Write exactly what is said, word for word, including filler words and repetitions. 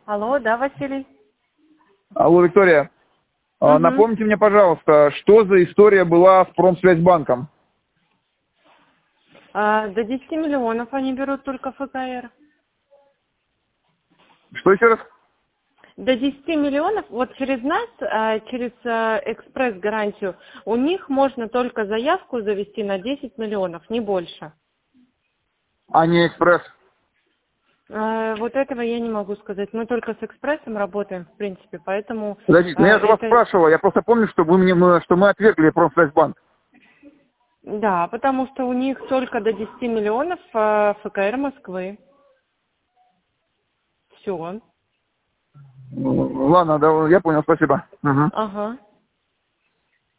Алло, да, Василий? Алло, Виктория. Угу. Напомните мне, пожалуйста, что за история была с Промсвязьбанком? А, до десяти миллионов они берут только ФКР. Что еще раз? До десяти миллионов, вот через нас, а, через а, экспресс-гарантию, у них можно только заявку завести на десять миллионов, не больше. А не экспресс. А, вот этого я не могу сказать. Мы только с экспрессом работаем, в принципе, поэтому Подождите, ну а, я же вас это... спрашивал, я просто помню, что вы мне, мы- что мы отвергли Промсвязьбанк. Да, потому что у них только до десяти миллионов а, ФКР Москвы. Все. Ну, ладно, да, я понял, спасибо. Угу. Ага.